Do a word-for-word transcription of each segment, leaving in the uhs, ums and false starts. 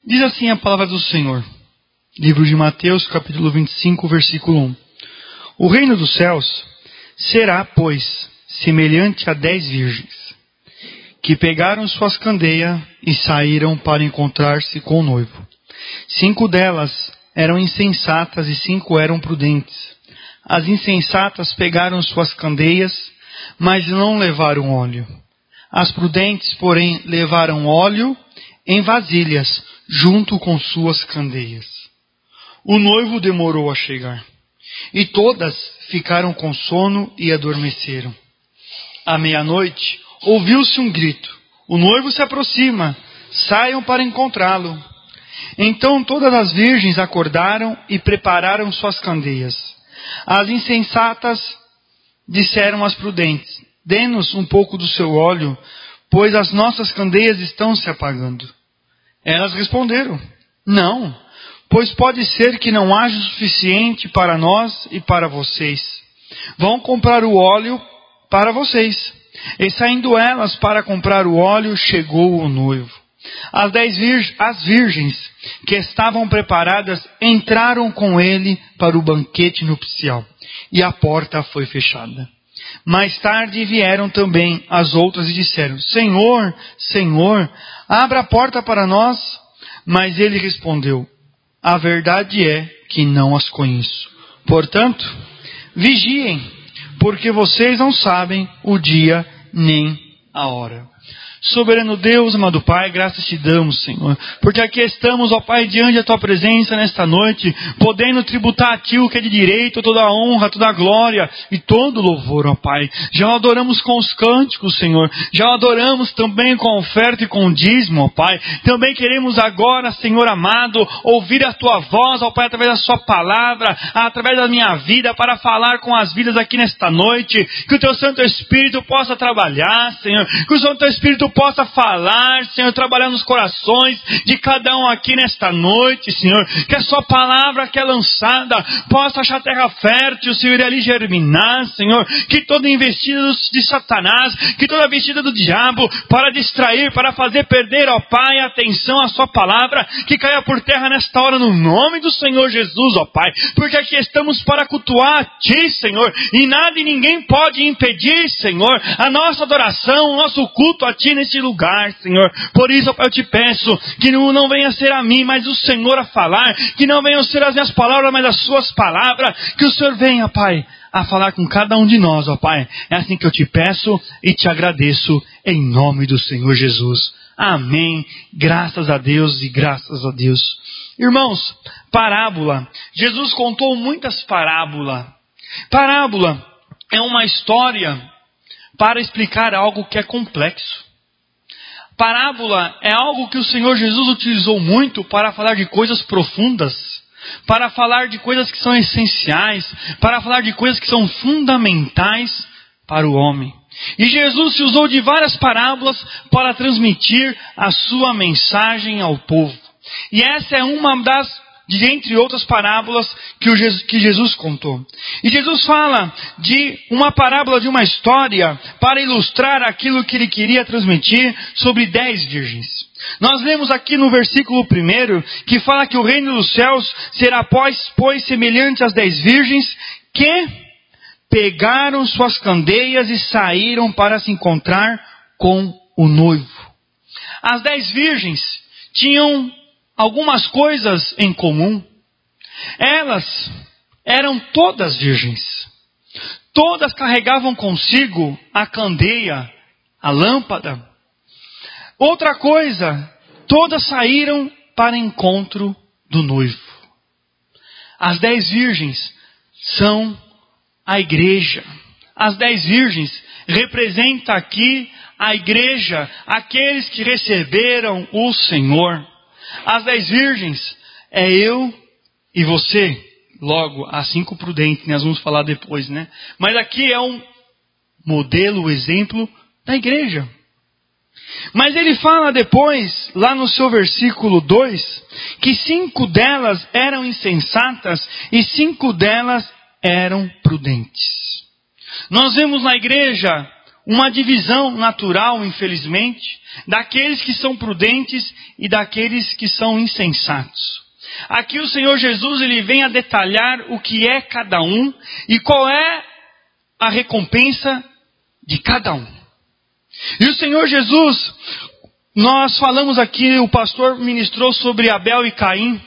Diz assim a palavra do Senhor. Livro de Mateus, capítulo vinte e cinco, versículo um. O reino dos céus será, pois, semelhante a dez virgens, que pegaram suas candeias e saíram para encontrar-se com o noivo. Cinco delas eram insensatas e cinco eram prudentes. As insensatas pegaram suas candeias, mas não levaram óleo. As prudentes, porém, levaram óleo em vasilhas, junto com suas candeias. O noivo demorou a chegar, e todas ficaram com sono e adormeceram. À meia-noite, ouviu-se um grito: o noivo se aproxima, saiam para encontrá-lo. Então todas as virgens acordaram e prepararam suas candeias. As insensatas disseram às prudentes: dê-nos um pouco do seu óleo, pois as nossas candeias estão se apagando. Elas responderam: não, pois pode ser que não haja o suficiente para nós e para vocês. Vão comprar o óleo para vocês. E saindo elas para comprar o óleo, chegou o noivo. As dez virgens, as virgens que estavam preparadas entraram com ele para o banquete nupcial, e a porta foi fechada. Mais tarde vieram também as outras e disseram: Senhor, Senhor, abra a porta para nós. Mas ele respondeu: a verdade é que não as conheço. Portanto, vigiem, porque vocês não sabem o dia nem a hora. Soberano Deus, amado Pai, graças te damos, Senhor, porque aqui estamos, ó Pai, diante da Tua presença nesta noite, podendo tributar a Ti o que é de direito, toda a honra, toda a glória e todo o louvor, ó Pai. Já o adoramos com os cânticos, Senhor, já o adoramos também com a oferta e com o dízimo, ó Pai. Também queremos agora, Senhor amado, ouvir a Tua voz, ó Pai, através da Sua palavra, através da minha vida, para falar com as vidas aqui nesta noite, que o Teu Santo Espírito possa trabalhar, Senhor, que o Santo Espírito possa falar, Senhor, trabalhar nos corações de cada um aqui nesta noite, Senhor, que a Sua palavra que é lançada possa achar terra fértil, Senhor, e ali germinar, Senhor, que toda investida de Satanás, que toda investida do diabo, para distrair, para fazer perder, ó Pai, a atenção à Sua palavra, que caia por terra nesta hora no nome do Senhor Jesus, ó Pai, porque aqui estamos para cultuar a Ti, Senhor, e nada e ninguém pode impedir, Senhor, a nossa adoração, o nosso culto a Ti nesse lugar, Senhor. Por isso, ó Pai, eu te peço que não, não venha ser a mim, mas o Senhor a falar, que não venham ser as minhas palavras, mas as Suas palavras, que o Senhor venha, Pai, a falar com cada um de nós, ó Pai. É assim que eu te peço e te agradeço, em nome do Senhor Jesus. Amém. Graças a Deus e graças a Deus. Irmãos, parábola. Jesus contou muitas parábolas. Parábola é uma história para explicar algo que é complexo. Parábola é algo que o Senhor Jesus utilizou muito para falar de coisas profundas, para falar de coisas que são essenciais, para falar de coisas que são fundamentais para o homem. E Jesus se usou de várias parábolas para transmitir a sua mensagem ao povo. E essa é uma das, de entre outras parábolas que, o Jesus, que Jesus contou. E Jesus fala de uma parábola, de uma história, para ilustrar aquilo que ele queria transmitir sobre dez virgens. Nós lemos aqui no versículo primeiro, que fala que o reino dos céus será, pois, pois semelhante às dez virgens, que pegaram suas candeias e saíram para se encontrar com o noivo. As dez virgens tinham algumas coisas em comum. Elas eram todas virgens. Todas carregavam consigo a candeia, a lâmpada. Outra coisa, todas saíram para encontro do noivo. As dez virgens são a igreja. As dez virgens representam aqui a igreja, aqueles que receberam o Senhor. As dez virgens é eu e você. Logo, as cinco prudentes, nós vamos falar depois, né? Mas aqui é um modelo, um exemplo da igreja. Mas ele fala depois, lá no seu versículo dois, que cinco delas eram insensatas e cinco delas eram prudentes. Nós vemos na igreja uma divisão natural, infelizmente, daqueles que são prudentes e daqueles que são insensatos. Aqui o Senhor Jesus, ele vem a detalhar o que é cada um e qual é a recompensa de cada um. E o Senhor Jesus, nós falamos aqui, o pastor ministrou sobre Abel e Caim.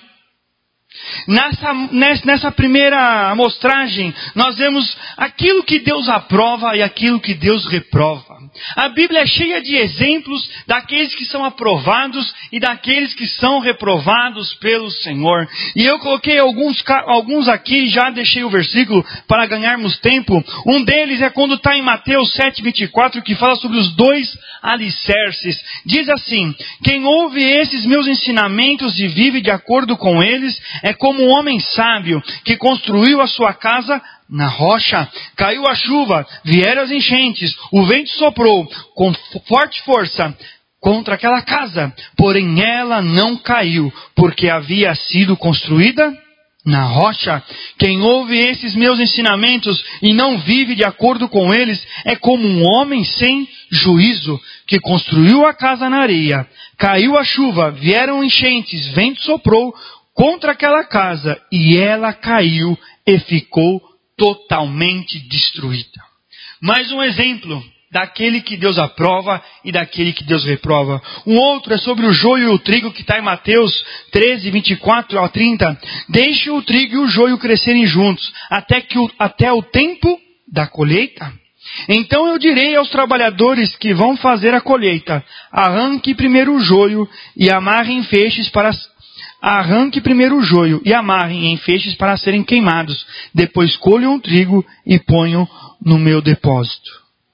Nessa, nessa primeira amostragem, nós vemos aquilo que Deus aprova e aquilo que Deus reprova. A Bíblia é cheia de exemplos daqueles que são aprovados e daqueles que são reprovados pelo Senhor. E eu coloquei alguns, alguns aqui, já deixei o versículo para ganharmos tempo. Um deles é quando está em Mateus sete, vinte e quatro, que fala sobre os dois alicerces. Diz assim: quem ouve esses meus ensinamentos e vive de acordo com eles, é como um homem sábio que construiu a sua casa na rocha. Caiu a chuva, vieram as enchentes, o vento soprou com forte força contra aquela casa, porém ela não caiu, porque havia sido construída na rocha. Quem ouve esses meus ensinamentos e não vive de acordo com eles, é como um homem sem juízo, que construiu a casa na areia. Caiu a chuva, vieram enchentes, vento soprou contra aquela casa, e ela caiu e ficou totalmente destruída. Mais um exemplo daquele que Deus aprova e daquele que Deus reprova. Um outro é sobre o joio e o trigo, que está em Mateus treze, vinte e quatro a trinta. Deixe o trigo e o joio crescerem juntos, até, que o, até o tempo da colheita. Então eu direi aos trabalhadores que vão fazer a colheita: arranque primeiro o joio e amarrem feixes para Arranque primeiro o joio e amarrem em feixes para serem queimados. Depois colham o trigo e ponham no meu depósito.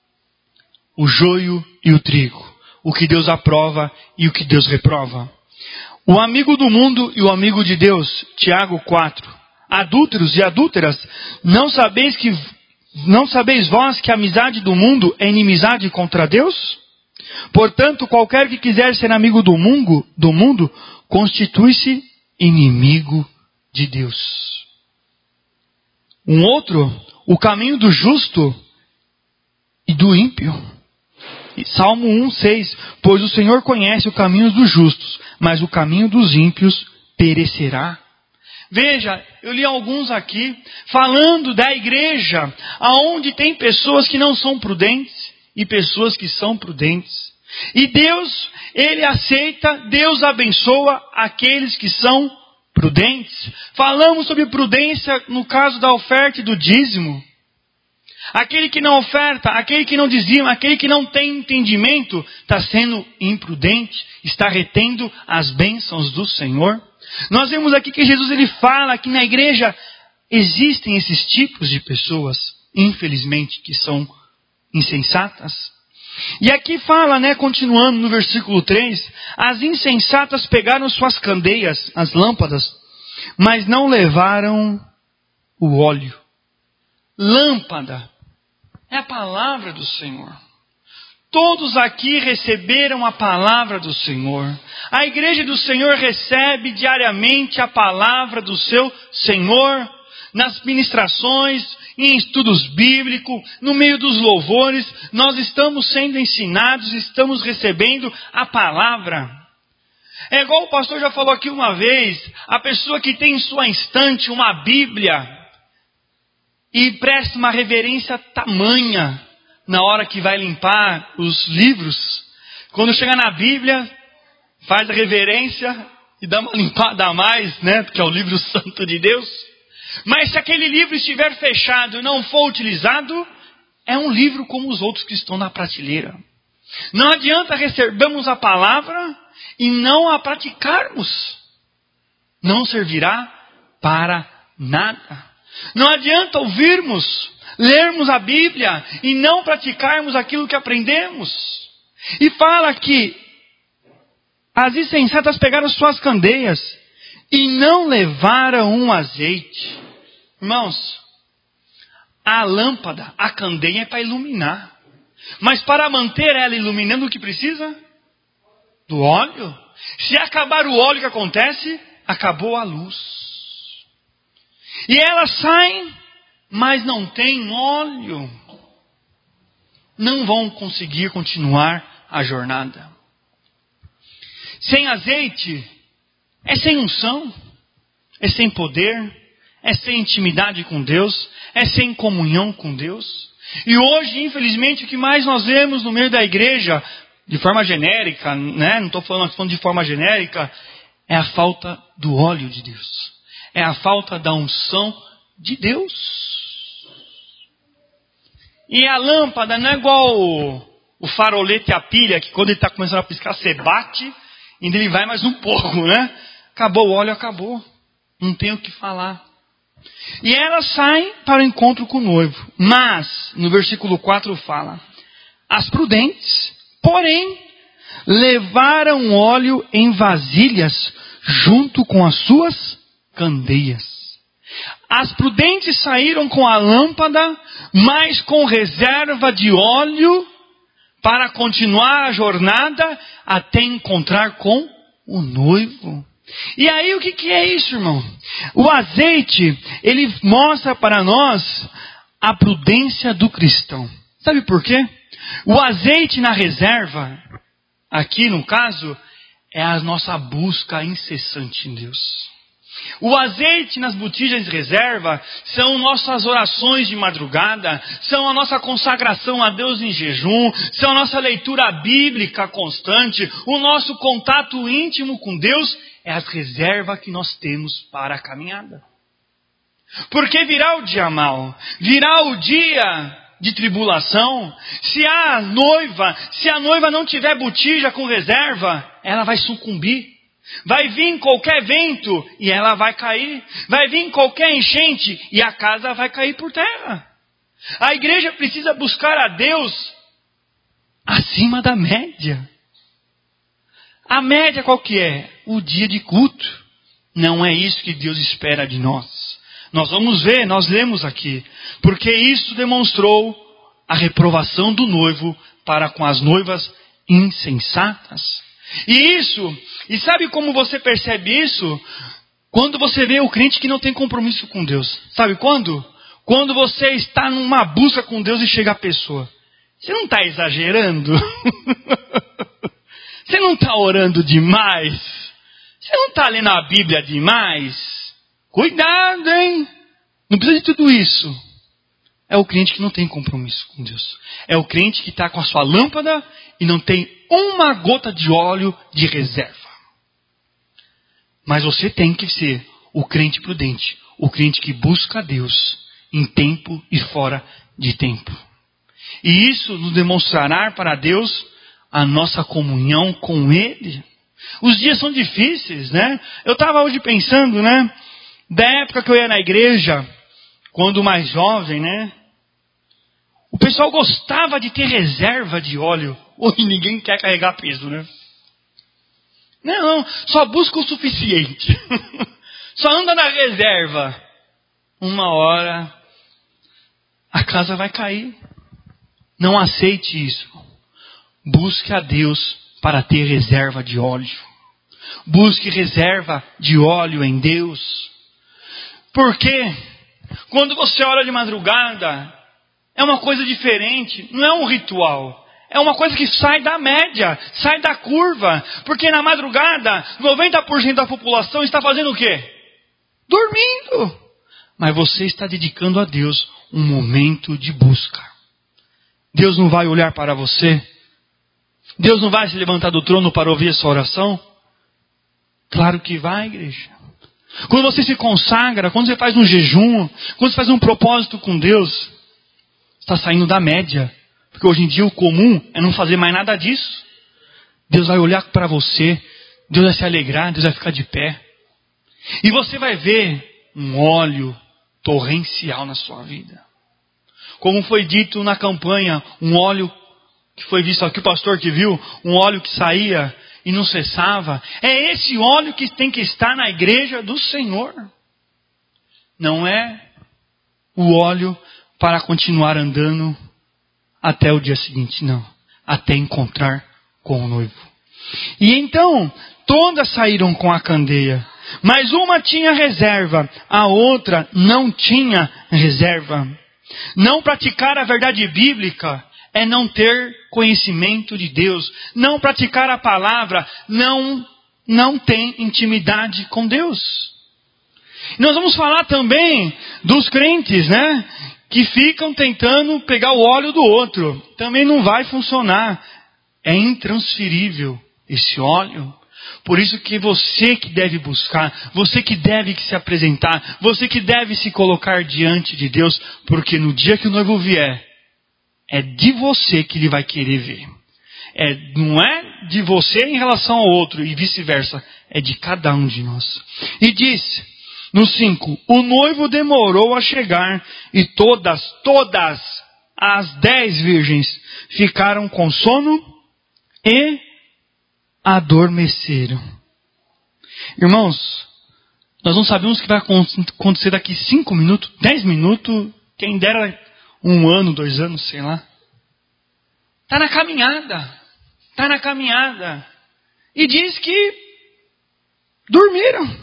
O joio e o trigo. O que Deus aprova e o que Deus reprova. O amigo do mundo e o amigo de Deus. Tiago quatro. Adúlteros e adúlteras, não sabeis que, não sabeis vós que a amizade do mundo é inimizade contra Deus? Portanto, qualquer que quiser ser amigo do mundo, do mundo, constitui-se inimigo de Deus. Um outro, o caminho do justo e do ímpio. Salmo um, seis. Pois o Senhor conhece o caminho dos justos, mas o caminho dos ímpios perecerá. Veja, eu li alguns aqui, falando da igreja, aonde tem pessoas que não são prudentes e pessoas que são prudentes. E Deus, Ele aceita, Deus abençoa aqueles que são prudentes. Falamos sobre prudência no caso da oferta e do dízimo. Aquele que não oferta, aquele que não dizima, aquele que não tem entendimento, está sendo imprudente, está retendo as bênçãos do Senhor. Nós vemos aqui que Jesus ele fala que na igreja existem esses tipos de pessoas, infelizmente, que são insensatas. E aqui fala, né, continuando no versículo três, as insensatas pegaram suas candeias, as lâmpadas, mas não levaram o óleo. Lâmpada é a palavra do Senhor. Todos aqui receberam a palavra do Senhor. A igreja do Senhor recebe diariamente a palavra do seu Senhor, nas ministrações, em estudos bíblicos, no meio dos louvores, nós estamos sendo ensinados, estamos recebendo a palavra. É igual o pastor já falou aqui uma vez, a pessoa que tem em sua estante uma Bíblia e presta uma reverência tamanha na hora que vai limpar os livros. Quando chega na Bíblia, faz a reverência e dá uma limpada a mais, né? Porque é o livro santo de Deus. Mas se aquele livro estiver fechado e não for utilizado, é um livro como os outros que estão na prateleira. Não adianta recebermos a palavra e não a praticarmos. Não servirá para nada. Não adianta ouvirmos, lermos a Bíblia e não praticarmos aquilo que aprendemos. E fala que as insensatas pegaram suas candeias e não levaram um azeite. Irmãos, a lâmpada, a candeia é para iluminar. Mas para manter ela iluminando, o que precisa? Do óleo. Se acabar o óleo, o que acontece? Acabou a luz. E elas saem, mas não tem óleo. não vão conseguir continuar a jornada. Sem azeite é sem unção, é sem poder, é sem intimidade com Deus, é sem comunhão com Deus. E hoje, infelizmente, o que mais nós vemos no meio da igreja, de forma genérica, né? Não estou falando, falando de forma genérica, é a falta do óleo de Deus. É a falta da unção de Deus. E a lâmpada não é igual o, o farolete e a pilha, que quando ele está começando a piscar, você bate, e ele vai mais um pouco, né? Acabou o óleo, acabou. Não tem o que falar. E elas saem para o encontro com o noivo. Mas, no versículo quatro fala: as prudentes, porém, levaram óleo em vasilhas junto com as suas candeias. As prudentes saíram com a lâmpada, mas com reserva de óleo para continuar a jornada até encontrar com o noivo. E aí o que, que é isso, irmão? O azeite, ele mostra para nós a prudência do cristão. Sabe por quê? O azeite na reserva, aqui no caso, é a nossa busca incessante em Deus. O azeite nas botijas de reserva são nossas orações de madrugada, são a nossa consagração a Deus em jejum, são a nossa leitura bíblica constante, o nosso contato íntimo com Deus, é as reservas que nós temos para a caminhada. Porque virá o dia mau, virá o dia de tribulação, se a noiva, se a noiva não tiver botija com reserva, ela vai sucumbir. Vai vir qualquer vento e ela vai cair. Vai vir qualquer enchente e a casa vai cair por terra. A igreja precisa buscar a Deus acima da média. A média qual que é? O dia de culto. Não é isso que Deus espera de nós. Nós vamos ver, nós lemos aqui. Porque isso demonstrou a reprovação do noivo para com as noivas insensatas. E isso, e sabe como você percebe isso? Quando você vê o crente que não tem compromisso com Deus. Sabe quando? Quando você está numa busca com Deus e chega a pessoa. Você não está exagerando? Você não está orando demais? Você não está lendo a Bíblia demais? Cuidado, hein? Não precisa de tudo isso. É o crente que não tem compromisso com Deus. É o crente que está com a sua lâmpada e não tem uma gota de óleo de reserva. Mas você tem que ser o crente prudente. O crente que busca a Deus em tempo e fora de tempo. E isso nos demonstrará para Deus a nossa comunhão com Ele. Os dias são difíceis, né? Eu estava hoje pensando, né? Da época que eu ia na igreja, quando mais jovem, né? O pessoal gostava de ter reserva de óleo. Hoje ninguém quer carregar peso, né? Não, não, só busca o suficiente. Só anda na reserva. Uma hora a casa vai cair. Não aceite isso. Busque a Deus para ter reserva de óleo. Busque reserva de óleo em Deus. Porque quando você ora de madrugada, é uma coisa diferente, não é um ritual. É uma coisa que sai da média, sai da curva. Porque na madrugada, noventa por cento da população está fazendo o quê? Dormindo. Mas você está dedicando a Deus um momento de busca. Deus não vai olhar para você? Deus não vai se levantar do trono para ouvir a sua oração? Claro que vai, igreja. Quando você se consagra, quando você faz um jejum, quando você faz um propósito com Deus, está saindo da média. Porque hoje em dia o comum é não fazer mais nada disso. Deus vai olhar para você, Deus vai se alegrar, Deus vai ficar de pé. E você vai ver um óleo torrencial na sua vida. Como foi dito na campanha, um óleo que foi visto aqui, o pastor que viu, um óleo que saía e não cessava. É esse óleo que tem que estar na igreja do Senhor. Não é o óleo para continuar andando até o dia seguinte, não. Até encontrar com o noivo. E então, todas saíram com a candeia. Mas uma tinha reserva, a outra não tinha reserva. Não praticar a verdade bíblica é não ter conhecimento de Deus, não praticar a palavra, não, não tem intimidade com Deus. Nós vamos falar também dos crentes, né? Que ficam tentando pegar o óleo do outro. Também não vai funcionar. É intransferível esse óleo. Por isso que você que deve buscar, você que deve se apresentar, você que deve se colocar diante de Deus, porque no dia que o noivo vier, é de você que ele vai querer ver. É, não é de você em relação ao outro e vice-versa. É de cada um de nós. E diz, no cinco, o noivo demorou a chegar e todas, todas as dez virgens ficaram com sono e adormeceram. Irmãos, nós não sabemos o que vai acontecer daqui cinco minutos, dez minutos, quem dera um ano, dois anos, sei lá. Está na caminhada. Está na caminhada. E diz que dormiram.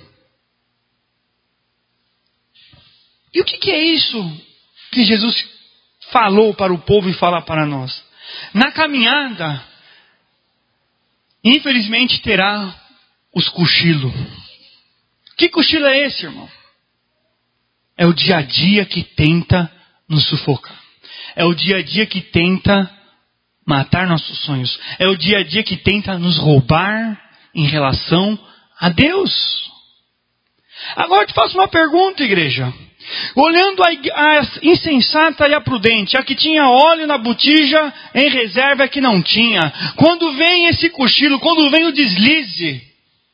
E o que, que é isso que Jesus falou para o povo e fala para nós? Na caminhada, infelizmente terá os cochilos. Que cochilo é esse, irmão? É o dia a dia que tenta nos sufocar. É o dia a dia que tenta matar nossos sonhos. É o dia a dia que tenta nos roubar em relação a Deus. Agora eu te faço uma pergunta, igreja. Olhando a, a insensata e a prudente, a que tinha óleo na botija em reserva, a que não tinha. Quando vem esse cochilo, quando vem o deslize,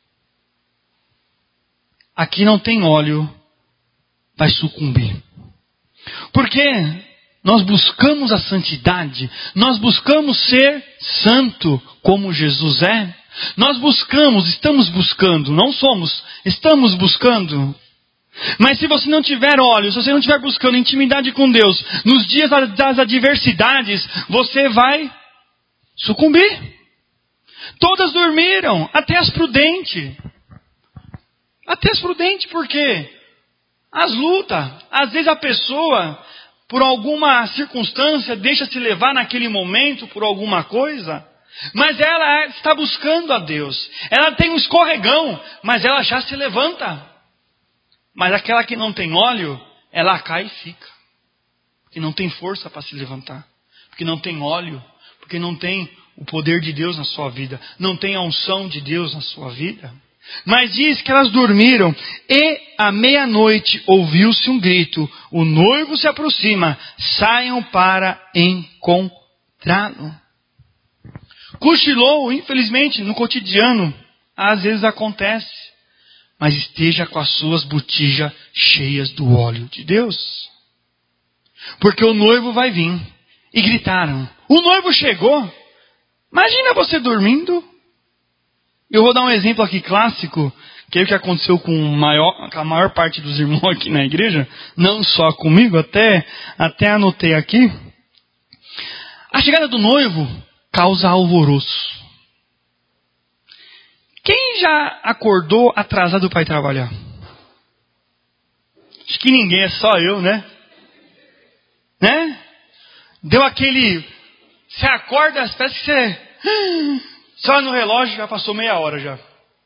aqui não tem óleo, vai sucumbir. Porque nós buscamos a santidade, nós buscamos ser santo como Jesus é. Nós buscamos, estamos buscando, não somos, estamos buscando. Mas se você não tiver óleo, se você não estiver buscando intimidade com Deus, nos dias das adversidades, você vai sucumbir. Todas dormiram, até as prudentes. Até as prudentes, por quê? As lutas. Às vezes a pessoa, por alguma circunstância, deixa se levar naquele momento por alguma coisa. Mas ela está buscando a Deus. Ela tem um escorregão, mas ela já se levanta. Mas aquela que não tem óleo, ela cai e fica. Porque não tem força para se levantar. Porque não tem óleo. Porque não tem o poder de Deus na sua vida. Não tem a unção de Deus na sua vida. Mas diz que elas dormiram. E à meia-noite ouviu-se um grito. O noivo se aproxima. Saiam para encontrá-lo. Cochilou, infelizmente, no cotidiano. Às vezes acontece. Mas esteja com as suas botijas cheias do óleo de Deus. Porque o noivo vai vir. E gritaram. O noivo chegou. Imagina você dormindo. Eu vou dar um exemplo aqui clássico. Que é o que aconteceu com, maior, com a maior parte dos irmãos aqui na igreja. Não só comigo. Até, até anotei aqui. A chegada do noivo causa alvoroço. Quem já acordou atrasado para ir trabalhar? Acho que ninguém, é só eu, né? Né? Deu aquele... Você acorda, parece que você... Só no relógio já passou meia hora já.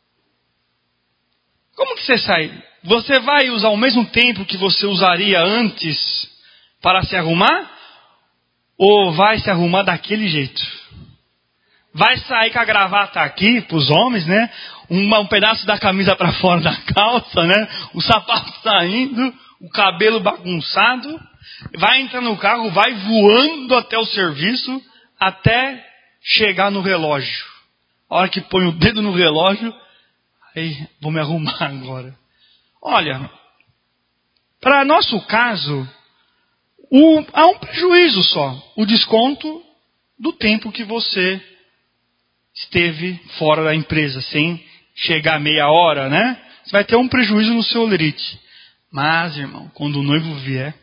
Como que você sai? Você vai usar o mesmo tempo que você usaria antes para se arrumar? Ou vai se arrumar daquele jeito? Vai sair com a gravata aqui, para os homens, né? Um, um pedaço da camisa para fora da calça, né? O sapato saindo, o cabelo bagunçado. Vai entrar no carro, vai voando até o serviço, até chegar no relógio. A hora que põe o dedo no relógio, aí vou me arrumar agora. Olha, para nosso caso, o, há um prejuízo só. O desconto do tempo que você esteve fora da empresa, sem chegar meia hora, né? Você vai ter um prejuízo no seu lerite. Mas, irmão, quando o noivo vier,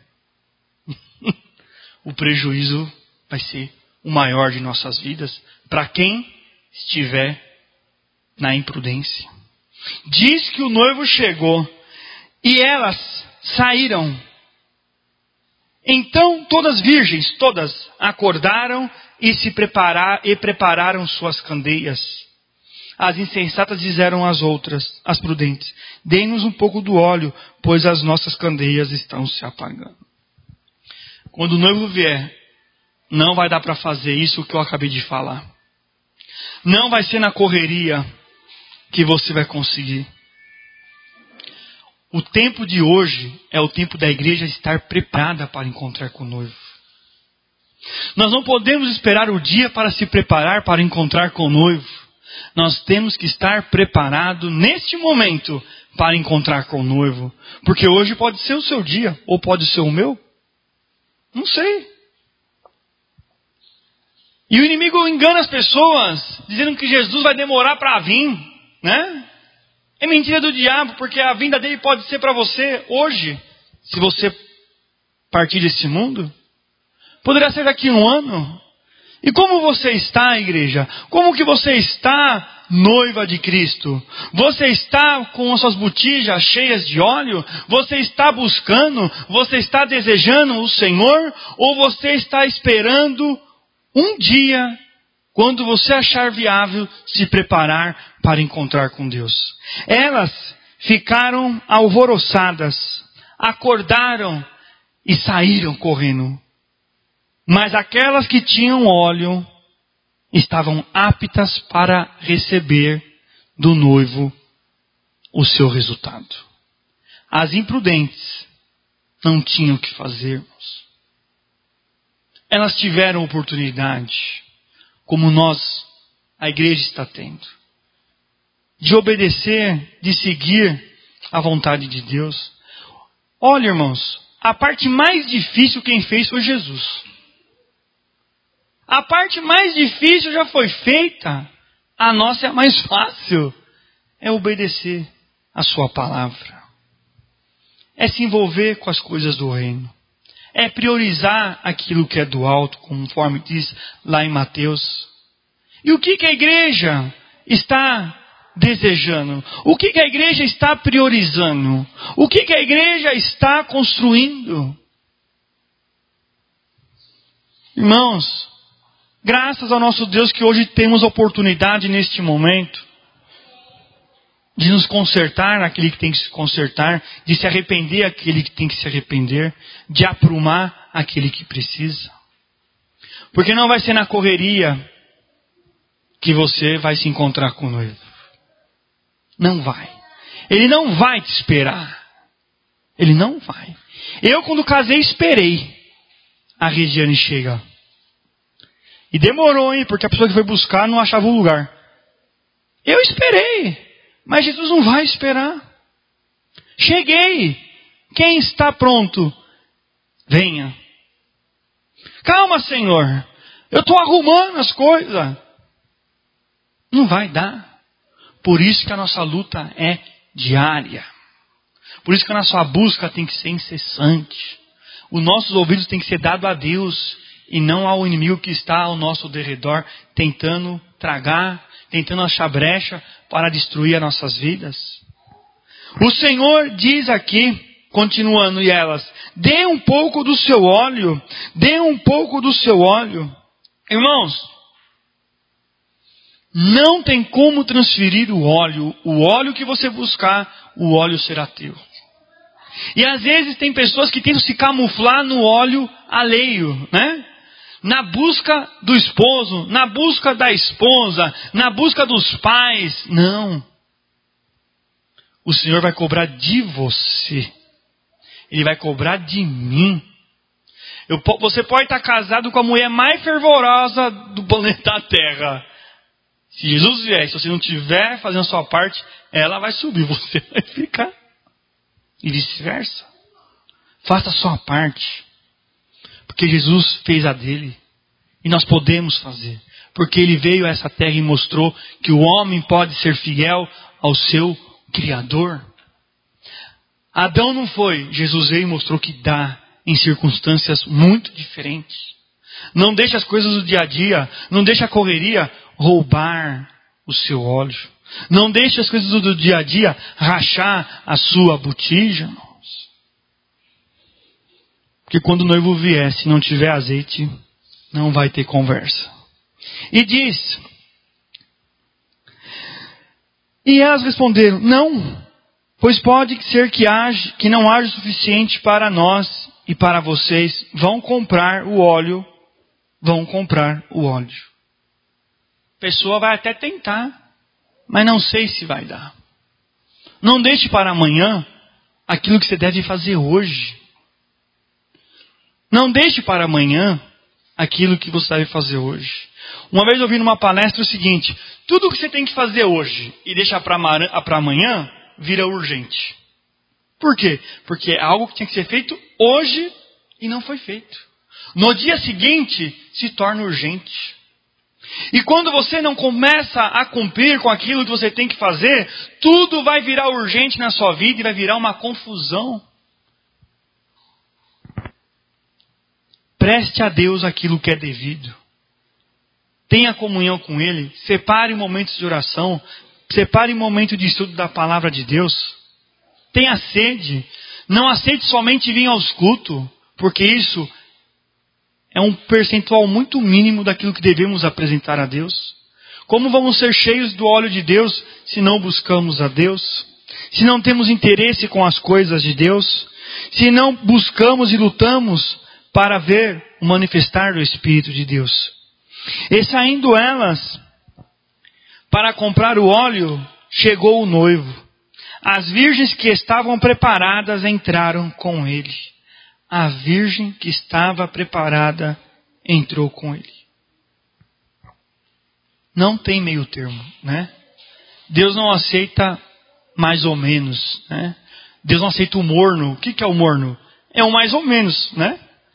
o prejuízo vai ser o maior de nossas vidas para quem estiver na imprudência. Diz que o noivo chegou e elas saíram Então todas as virgens, todas, acordaram e se prepararam, e prepararam suas candeias. As insensatas disseram às outras, as prudentes, dê-nos um pouco do óleo, pois as nossas candeias estão se apagando. Quando o noivo vier, não vai dar para fazer isso que eu acabei de falar. Não vai ser na correria que você vai conseguir. O tempo de hoje é o tempo da igreja estar preparada para encontrar com o noivo. Nós não podemos esperar o dia para se preparar para encontrar com o noivo. Nós temos que estar preparado neste momento para encontrar com o noivo. Porque hoje pode ser o seu dia, ou pode ser o meu. Não sei. E o inimigo engana as pessoas, dizendo que Jesus vai demorar para vir, né? É mentira do diabo, porque a vinda dele pode ser para você hoje, se você partir desse mundo. Poderá ser daqui a um ano. E como você está, igreja? Como que você está, noiva de Cristo? Você está com as suas botijas cheias de óleo? Você está buscando? Você está desejando o Senhor? Ou você está esperando um dia, quando você achar viável, se preparar para encontrar com Deus? Elas ficaram alvoroçadas, acordaram e saíram correndo. Mas aquelas que tinham óleo estavam aptas para receber do noivo o seu resultado. As imprudentes não tinham o que fazer, irmãos. Elas tiveram oportunidade, como nós, a igreja está tendo, de obedecer, de seguir a vontade de Deus. Olha, irmãos, a parte mais difícil quem fez foi Jesus. A parte mais difícil já foi feita, a nossa é a mais fácil. É obedecer a sua palavra. É se envolver com as coisas do reino. É priorizar aquilo que é do alto, conforme diz lá em Mateus. E o que, que a igreja está desejando? O que, que a igreja está priorizando? O que, que a igreja está construindo? Irmãos, graças ao nosso Deus que hoje temos oportunidade neste momento de nos consertar aquele que tem que se consertar, de se arrepender aquele que tem que se arrepender, de aprumar aquele que precisa. Porque não vai ser na correria que você vai se encontrar com o noivo. Não vai. Ele não vai te esperar. Ele não vai. Eu, quando casei, esperei a Regiane chegar. E demorou, hein? Porque a pessoa que foi buscar não achava o lugar. Eu esperei. Mas Jesus não vai esperar. Cheguei. Quem está pronto? Venha. Calma, Senhor. Eu estou arrumando as coisas. Não vai dar. Por isso que a nossa luta é diária. Por isso que a nossa busca tem que ser incessante. Os nossos ouvidos têm que ser dados a Deus e não ao inimigo que está ao nosso derredor, tentando tragar, tentando achar brecha para destruir as nossas vidas. O Senhor diz aqui, continuando, e elas, dê um pouco do seu óleo, dê um pouco do seu óleo. Irmãos, não tem como transferir o óleo. O óleo que você buscar, o óleo será teu. E às vezes tem pessoas que tentam se camuflar no óleo alheio, né? Na busca do esposo, na busca da esposa, na busca dos pais. Não. O Senhor vai cobrar de você. Ele vai cobrar de mim. Eu, você pode estar casado com a mulher mais fervorosa do planeta Terra. Se Jesus vier, se você não estiver fazendo a sua parte, ela vai subir, você vai ficar. E vice-versa. Faça a sua parte. Porque Jesus fez a dele. E nós podemos fazer. Porque ele veio a essa terra e mostrou que o homem pode ser fiel ao seu Criador. Adão não foi. Jesus veio e mostrou que dá em circunstâncias muito diferentes. Não deixe as coisas do dia a dia, não deixe a correria roubar o seu óleo. Não deixe as coisas do dia a dia rachar a sua botija, irmãos. Porque quando o noivo vier, se não tiver azeite, não vai ter conversa. E diz: e elas responderam: não, pois pode ser que, haja, que não haja o suficiente para nós e para vocês. Vão comprar o óleo, vão comprar o óleo. A pessoa vai até tentar, mas não sei se vai dar. Não deixe para amanhã aquilo que você deve fazer hoje. Não deixe para amanhã aquilo que você deve fazer hoje. Uma vez eu ouvi numa palestra o seguinte: tudo o que você tem que fazer hoje e deixar para amanhã vira urgente. Por quê? Porque é algo que tinha que ser feito hoje e não foi feito. No dia seguinte se torna urgente. E quando você não começa a cumprir com aquilo que você tem que fazer, tudo vai virar urgente na sua vida e vai virar uma confusão. Preste a Deus aquilo que é devido. Tenha comunhão com Ele. Separe momentos de oração. Separe momento de estudo da palavra de Deus. Tenha sede. Não aceite somente vir aos cultos, porque isso é um percentual muito mínimo daquilo que devemos apresentar a Deus. Como vamos ser cheios do óleo de Deus se não buscamos a Deus? Se não temos interesse com as coisas de Deus? Se não buscamos e lutamos para ver o manifestar do Espírito de Deus? E saindo elas para comprar o óleo, chegou o noivo. As virgens que estavam preparadas entraram com ele. A virgem que estava preparada entrou com ele. Não tem meio termo, né? Deus não aceita mais ou menos, né? Deus não aceita o morno. O que é o morno? É o mais ou menos, né?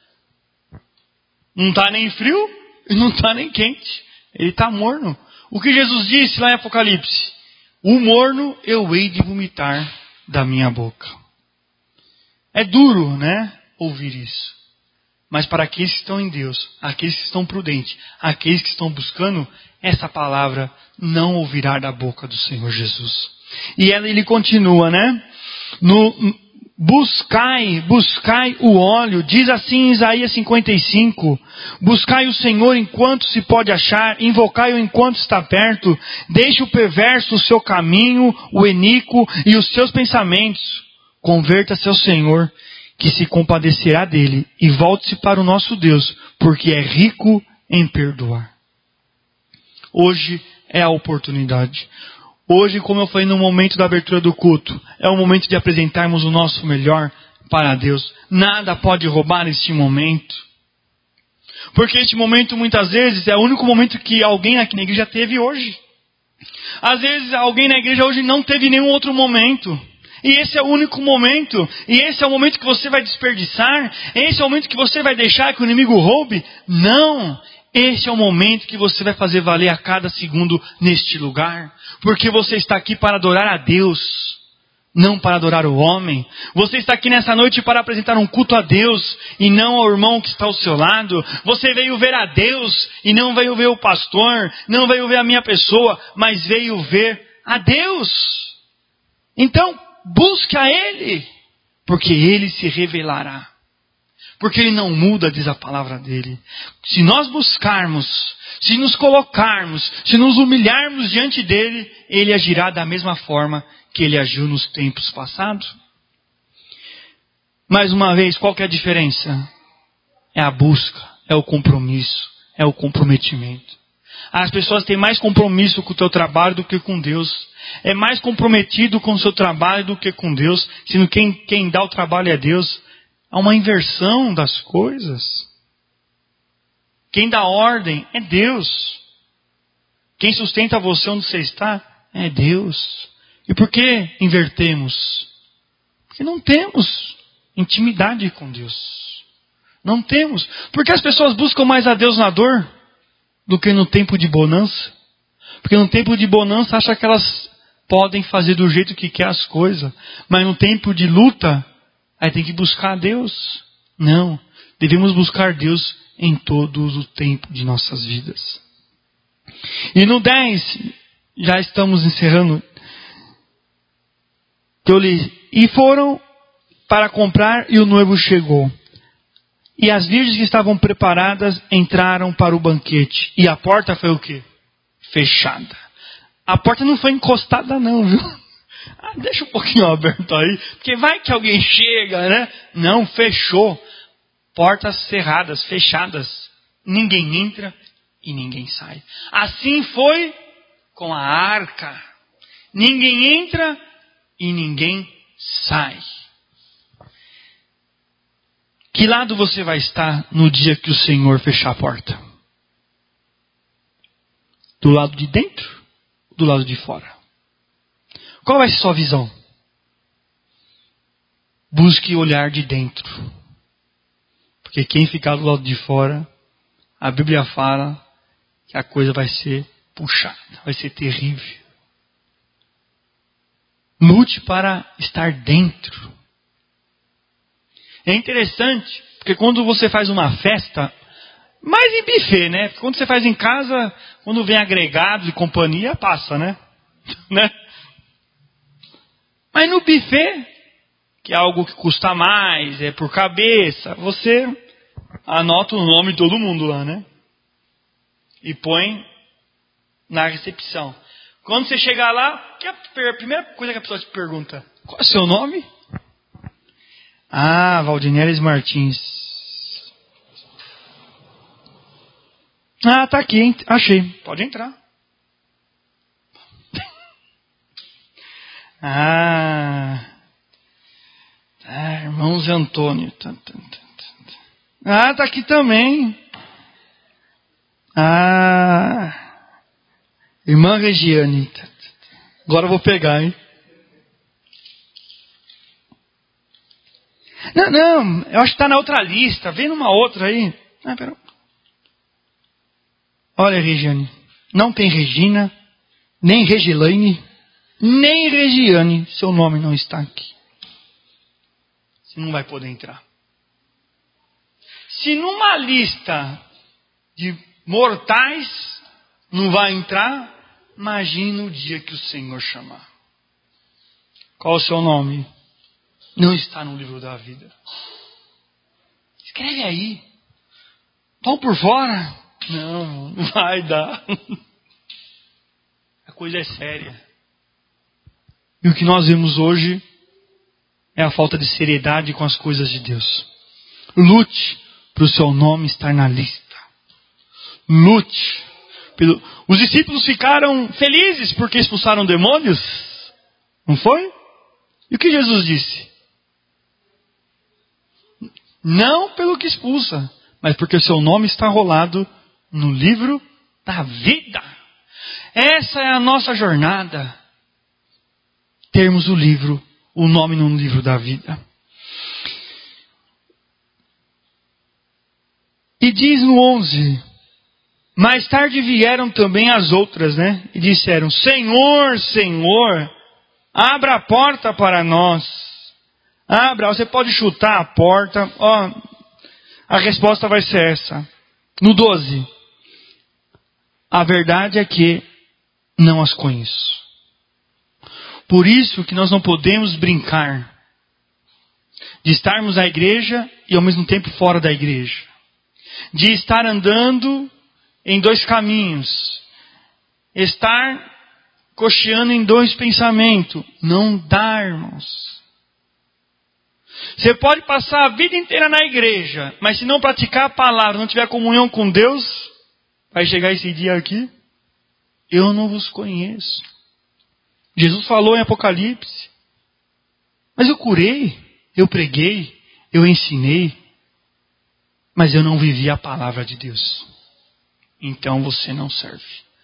Não está nem frio e não está nem quente. Ele está morno. O que Jesus disse lá em Apocalipse? O morno eu hei de vomitar da minha boca. É duro, né? Ouvir isso. Mas para aqueles que estão em Deus, aqueles que estão prudentes, aqueles que estão buscando, essa palavra não ouvirá da boca do Senhor Jesus. E ele continua, né? No, buscai, buscai o óleo, diz assim em Isaías cinquenta e cinco, buscai o Senhor enquanto se pode achar, invocai-o enquanto está perto, deixe o perverso o seu caminho, o iníquo e os seus pensamentos, converta-se ao Senhor, que se compadecerá dele, e volte-se para o nosso Deus, porque é rico em perdoar. Hoje é a oportunidade. Hoje, como eu falei no momento da abertura do culto, é o momento de apresentarmos o nosso melhor para Deus. Nada pode roubar este momento. Porque este momento, muitas vezes, é o único momento que alguém aqui na igreja teve hoje. Às vezes, alguém na igreja hoje não teve nenhum outro momento. E esse é o único momento. E esse é o momento que você vai desperdiçar. Esse é o momento que você vai deixar que o inimigo roube. Não! Esse é o momento que você vai fazer valer a cada segundo neste lugar. Porque você está aqui para adorar a Deus, não para adorar o homem. Você está aqui nessa noite para apresentar um culto a Deus e não ao irmão que está ao seu lado. Você veio ver a Deus e não veio ver o pastor, não veio ver a minha pessoa, mas veio ver a Deus. Então, busque a Ele, porque Ele se revelará. Porque Ele não muda, diz a palavra dEle. Se nós buscarmos, se nos colocarmos, se nos humilharmos diante dEle, Ele agirá da mesma forma que Ele agiu nos tempos passados. Mais uma vez, qual que é a diferença? É a busca, é o compromisso, é o comprometimento. As pessoas têm mais compromisso com o teu trabalho do que com Deus. É mais comprometido com o seu trabalho do que com Deus, sendo quem, quem dá o trabalho é Deus. Há uma inversão das coisas. Quem dá ordem é Deus. Quem sustenta você onde você está é Deus. E por que invertemos? Porque não temos intimidade com Deus. Não temos. Porque as pessoas buscam mais a Deus na dor do que no tempo de bonança. Porque no tempo de bonança acha que elas podem fazer do jeito que quer as coisas. Mas no tempo de luta, aí tem que buscar a Deus. Não. Devemos buscar Deus em todo o tempo de nossas vidas. E no dez, já estamos encerrando. Eu li, e foram para comprar e o noivo chegou. E as virgens que estavam preparadas entraram para o banquete. E a porta foi o quê? Fechada. A porta não foi encostada não, viu? Ah, deixa um pouquinho aberto aí, porque vai que alguém chega, né? Não, fechou. Portas cerradas, fechadas. Ninguém entra e ninguém sai. Assim foi com a arca. Ninguém entra e ninguém sai. Que lado você vai estar no dia que o Senhor fechar a porta? Do lado de dentro ou do lado de fora? Qual vai ser a sua visão? Busque olhar de dentro. Porque quem ficar do lado de fora, a Bíblia fala que a coisa vai ser puxada, vai ser terrível. Lute para estar dentro. É interessante, porque quando você faz uma festa, mais em buffet, né? Porque quando você faz em casa, quando vem agregados e companhia, passa, né? né? Mas no buffet, que é algo que custa mais, é por cabeça, você anota o nome de todo mundo lá, né? E põe na recepção. Quando você chegar lá, que é a primeira coisa que a pessoa te pergunta: qual é o seu nome? Ah, Valdineres Martins. Ah, tá aqui, hein? Achei. Pode entrar. ah, ah, irmão Zé Antônio. Ah, tá aqui também. Ah, irmã Regiane. Agora eu vou pegar, hein? Não, não, eu acho que está na outra lista. Vem numa outra aí. Ah, pera. Olha, Regiane. Não tem Regina, nem Regilaine, nem Regiane. Seu nome não está aqui. Você não vai poder entrar. Se numa lista de mortais não vai entrar, imagine o dia que o Senhor chamar. Qual o seu nome? Não está no livro da vida. Escreve aí. Estão por fora? Não, não vai dar. A coisa é séria. E o que nós vemos hoje é a falta de seriedade com as coisas de Deus. Lute para o seu nome estar na lista. Lute. Pelo... Os discípulos ficaram felizes porque expulsaram demônios. Não foi? E o que Jesus disse? Não pelo que expulsa, mas porque o seu nome está rolado no livro da vida. Essa é a nossa jornada. Termos o livro, o nome no livro da vida. E diz no onze, mais tarde vieram também as outras, né? E disseram: Senhor, Senhor, abra a porta para nós. Abra, você pode chutar a porta. Ó, a resposta vai ser essa. No doze. A verdade é que não as conheço. Por isso que nós não podemos brincar de estarmos na igreja e ao mesmo tempo fora da igreja. De estar andando em dois caminhos. Estar cocheando em dois pensamentos. Não dá, irmãos. Você pode passar a vida inteira na igreja, mas se não praticar a palavra, não tiver comunhão com Deus, vai chegar esse dia aqui: eu não vos conheço. Jesus falou em Apocalipse: mas eu curei, eu preguei, eu ensinei, mas eu não vivi a palavra de Deus. Então você não serve.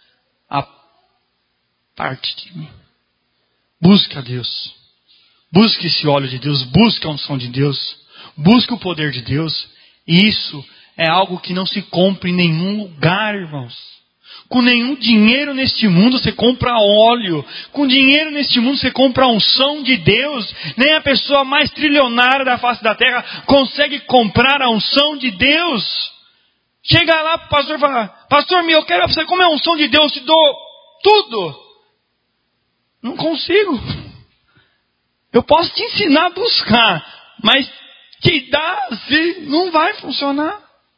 Aparte de mim. Busque a Deus. Busque esse óleo de Deus, busque a unção de Deus, busque o poder de Deus. E isso é algo que não se compra em nenhum lugar, irmãos. Com nenhum dinheiro neste mundo você compra óleo. Com dinheiro neste mundo você compra a unção de Deus. Nem a pessoa mais trilionária da face da terra consegue comprar a unção de Deus. Chega lá para o pastor e fala: pastor, eu quero você comer a unção de Deus, te dou tudo. Não consigo. Eu posso te ensinar a buscar, mas te dá, se não vai funcionar.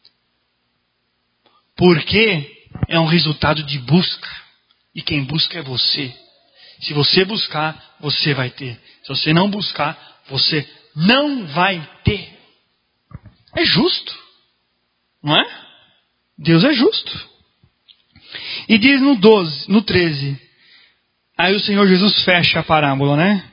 Porque é um resultado de busca. E quem busca é você. Se você buscar, você vai ter. Se você não buscar, você não vai ter. É justo. Não é? Deus é justo. E diz no doze, no treze. Aí o Senhor Jesus fecha a parábola, né?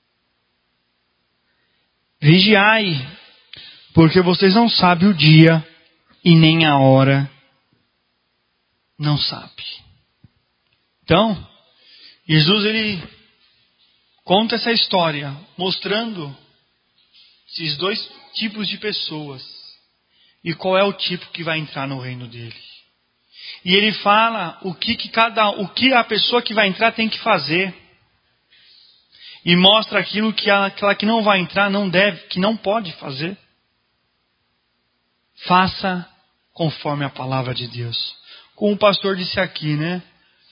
Vigiai, porque vocês não sabem o dia e nem a hora. Não sabe. Então, Jesus ele conta essa história, mostrando esses dois tipos de pessoas e qual é o tipo que vai entrar no reino dele. E ele fala o que, que cada, o que a pessoa que vai entrar tem que fazer. E mostra aquilo que aquela que não vai entrar não deve, que não pode fazer. Faça conforme a palavra de Deus. Como o pastor disse aqui, né?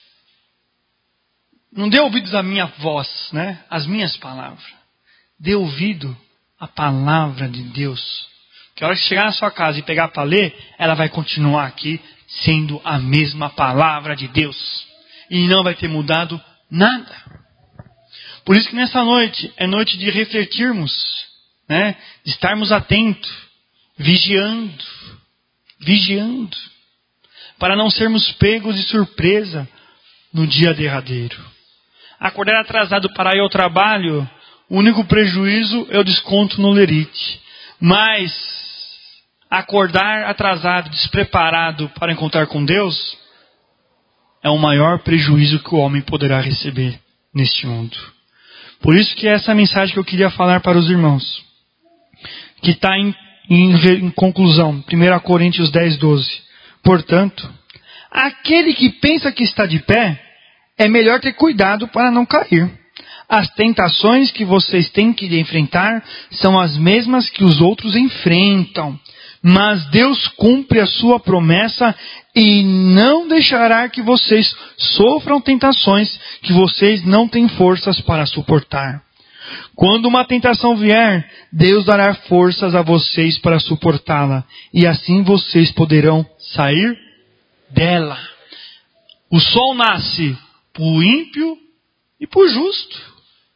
Não dê ouvidos à minha voz, né? Às minhas palavras. Dê ouvido à palavra de Deus. Que a hora que chegar na sua casa e pegar para ler, ela vai continuar aqui sendo a mesma palavra de Deus. E não vai ter mudado nada. Por isso que nessa noite é noite de refletirmos, né? De estarmos atentos, vigiando, vigiando, para não sermos pegos de surpresa no dia derradeiro. Acordar atrasado para ir ao trabalho, o único prejuízo é o desconto no lerite. Mas acordar atrasado, despreparado para encontrar com Deus, é o maior prejuízo que o homem poderá receber neste mundo. Por isso que é essa mensagem que eu queria falar para os irmãos, que está em, em, em conclusão, primeira Coríntios dez, doze. Portanto, aquele que pensa que está de pé, é melhor ter cuidado para não cair. As tentações que vocês têm que enfrentar são as mesmas que os outros enfrentam. Mas Deus cumpre a sua promessa e não deixará que vocês sofram tentações que vocês não têm forças para suportar. Quando uma tentação vier, Deus dará forças a vocês para suportá-la. E assim vocês poderão sair dela. O sol nasce para o ímpio e para o justo.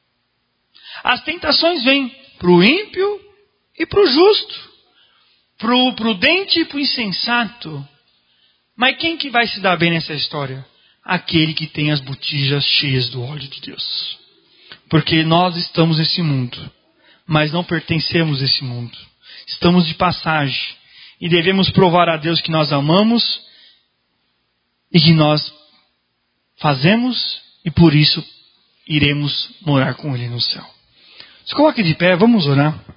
As tentações vêm para o ímpio e para o justo. Para o prudente e para o insensato. Mas quem que vai se dar bem nessa história? Aquele que tem as botijas cheias do óleo de Deus. Porque nós estamos nesse mundo, mas não pertencemos a esse mundo. Estamos de passagem. E devemos provar a Deus que nós amamos e que nós fazemos e por isso iremos morar com Ele no céu. Se coloque de pé, vamos orar.